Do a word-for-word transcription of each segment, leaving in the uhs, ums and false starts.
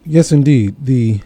Yes, indeed. The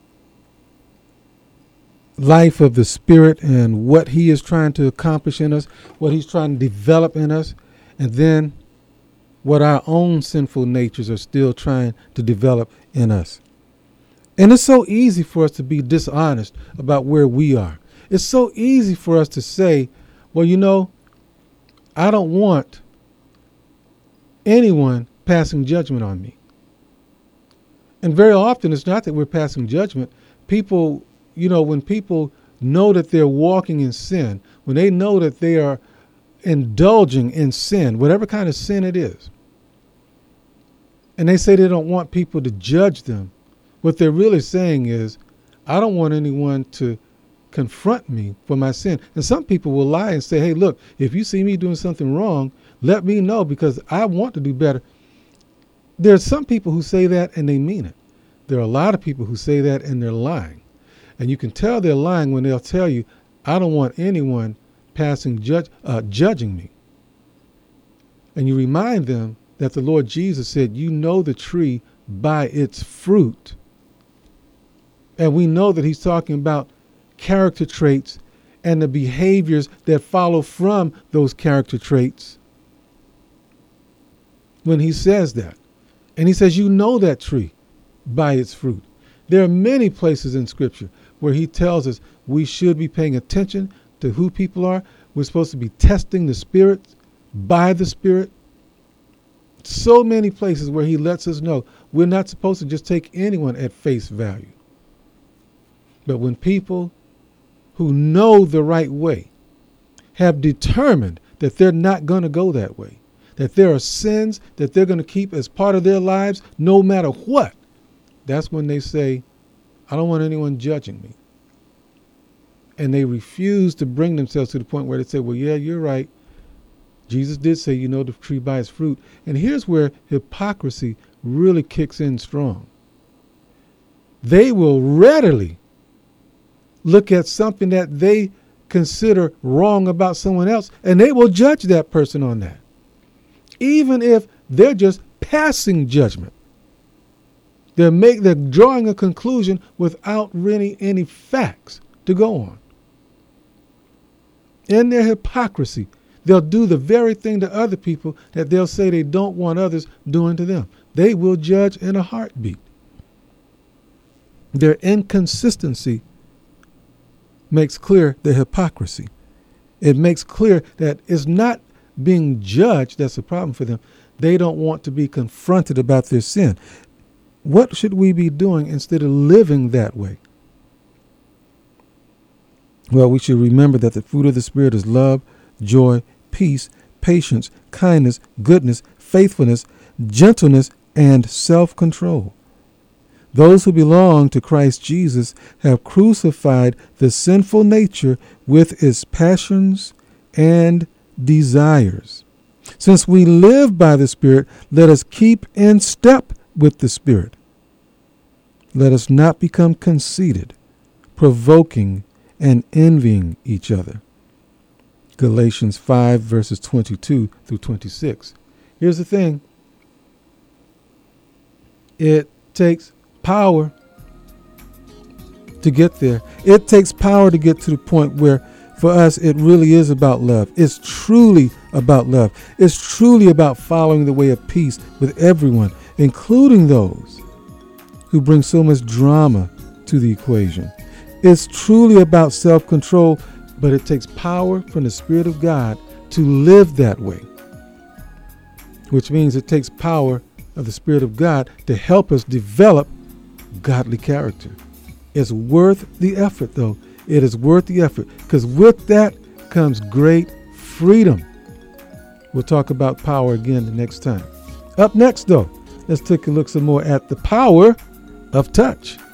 life of the Spirit and what He is trying to accomplish in us, what He's trying to develop in us, and then what our own sinful natures are still trying to develop in us. And it's so easy for us to be dishonest about where we are. It's so easy for us to say, well, you know, I don't want anyone passing judgment on me. And very often it's not that we're passing judgment. People, you know, when people know that they're walking in sin, when they know that they are indulging in sin, whatever kind of sin it is, and they say they don't want people to judge them, what they're really saying is, I don't want anyone to confront me for my sin. And some people will lie and say, hey, look, if you see me doing something wrong, let me know because I want to do better. There are some people who say that and they mean it. There are a lot of people who say that and they're lying. And you can tell they're lying when they'll tell you, I don't want anyone passing judge, uh, judging me. And you remind them that the Lord Jesus said, you know the tree by its fruit. And we know that he's talking about character traits and the behaviors that follow from those character traits when he says that. And he says, you know that tree by its fruit. There are many places in Scripture where he tells us we should be paying attention to who people are. We're supposed to be testing the Spirit by the Spirit. So many places where he lets us know we're not supposed to just take anyone at face value. But when people who know the right way have determined that they're not going to go that way, that there are sins that they're going to keep as part of their lives no matter what, that's when they say, I don't want anyone judging me. And they refuse to bring themselves to the point where they say, well, yeah, you're right. Jesus did say, you know the tree by its fruit. And here's where hypocrisy really kicks in strong. They will readily look at something that they consider wrong about someone else, and they will judge that person on that, even if they're just passing judgment. They're, make, they're drawing a conclusion without really any facts to go on. In their hypocrisy, they'll do the very thing to other people that they'll say they don't want others doing to them. They will judge in a heartbeat. Their inconsistency makes clear the hypocrisy. It makes clear that it's not being judged that's a problem for them. They don't want to be confronted about their sin. What should we be doing instead of living that way? Well, we should remember that the fruit of the Spirit is love, joy, peace, patience, kindness, goodness, faithfulness, gentleness, and self-control. Those who belong to Christ Jesus have crucified the sinful nature with its passions and desires. Since we live by the Spirit, let us keep in step with the Spirit. Let us not become conceited, provoking, and envying each other. Galatians five, verses twenty-two through twenty-six. Here's the thing. It takes power to get there. It takes power to get to the point where for us it really is about love. It's truly about love. It's truly about following the way of peace with everyone, including those who bring so much drama to the equation. It's truly about self-control, but it takes power from the Spirit of God to live that way, which means it takes power of the Spirit of God to help us develop godly character. It's worth the effort, though. It is worth the effort, because with that comes great freedom. We'll talk about power again the next time. Up next, though, let's take a look some more at the power of touch.